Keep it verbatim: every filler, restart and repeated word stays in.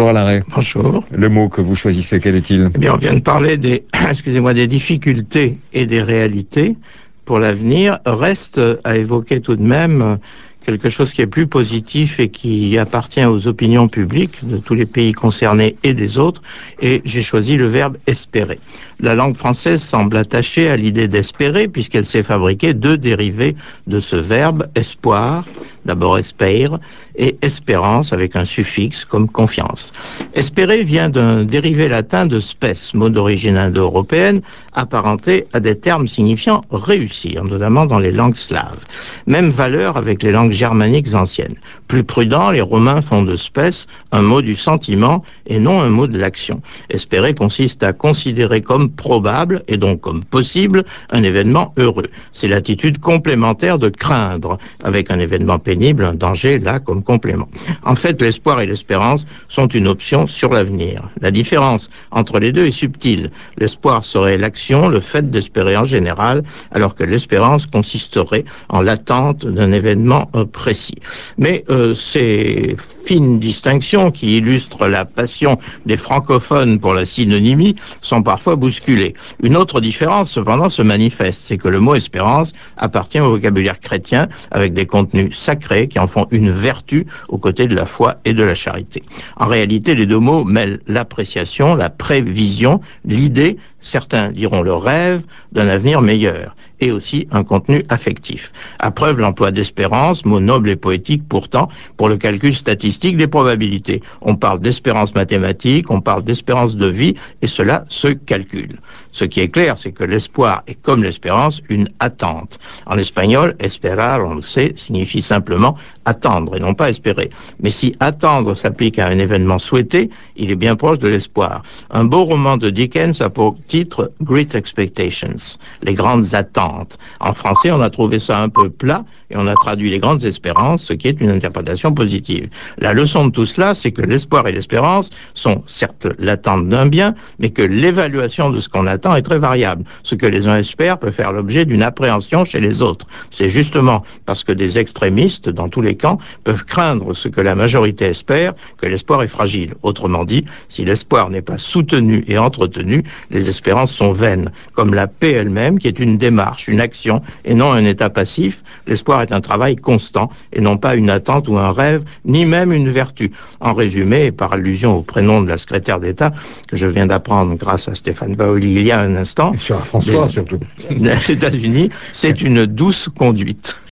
Bonjour Alain Rey. Bonjour. Le mot que vous choisissez, quel est-il? Eh bien, on vient de parler des, excusez-moi, des difficultés et des réalités. Pour l'avenir, reste à évoquer tout de même quelque chose qui est plus positif et qui appartient aux opinions publiques de tous les pays concernés et des autres, et j'ai choisi le verbe espérer. La langue française semble attachée à l'idée d'espérer, puisqu'elle s'est fabriquée deux dérivés de ce verbe, espoir, d'abord espère, et espérance avec un suffixe comme confiance. Espérer vient d'un dérivé latin de spes, mot d'origine indo-européenne, apparenté à des termes signifiant réussir, notamment dans les langues slaves. Même valeur avec les langues germaniques anciennes. Plus prudent, les Romains font de spes un mot du sentiment et non un mot de l'action. Espérer consiste à considérer comme probable et donc comme possible un événement heureux. C'est l'attitude complémentaire de craindre, avec un événement pénible, un danger là comme complément. En fait, l'espoir et l'espérance sont une option sur l'avenir. La différence entre les deux est subtile. L'espoir serait l'action, le fait d'espérer en général, alors que l'espérance consisterait en l'attente d'un événement euh, précis. Mais euh, ces fines distinctions qui illustrent la passion des francophones pour la synonymie sont parfois bousculées. Une autre différence, cependant, se manifeste, c'est que le mot espérance appartient au vocabulaire chrétien avec des contenus sacrés qui en font une vertu aux côtés de la foi et de la charité. En réalité, les deux mots mêlent l'appréciation, la prévision, l'idée, certains diront le rêve d'un avenir meilleur, et aussi un contenu affectif. À preuve l'emploi d'espérance, mot noble et poétique pourtant, pour le calcul statistique des probabilités. On parle d'espérance mathématique, on parle d'espérance de vie, et cela se calcule. Ce qui est clair, c'est que l'espoir est comme l'espérance une attente. En espagnol, esperar, on le sait, signifie simplement attendre et non pas espérer. Mais si attendre s'applique à un événement souhaité, il est bien proche de l'espoir. Un beau roman de Dickens a pour titre Great Expectations, les grandes attentes. En français, on a trouvé ça un peu plat et on a traduit les grandes espérances, ce qui est une interprétation positive. La leçon de tout cela, c'est que l'espoir et l'espérance sont certes l'attente d'un bien, mais que l'évaluation de ce qu'on attend est très variable. Ce que les uns espèrent peut faire l'objet d'une appréhension chez les autres. C'est justement parce que des extrémistes, dans tous les camps, peuvent craindre ce que la majorité espère, que l'espoir est fragile. Autrement dit, si l'espoir n'est pas soutenu et entretenu, les espérances sont vaines. Comme la paix elle-même, qui est une démarche, une action, et non un état passif, l'espoir est un travail constant, et non pas une attente ou un rêve, ni même une vertu. En résumé, et par allusion au prénom de la secrétaire d'État, que je viens d'apprendre grâce à Stéphane Baoli il y a un instant, Sur François, surtout. des États-Unis, c'est une douce conduite.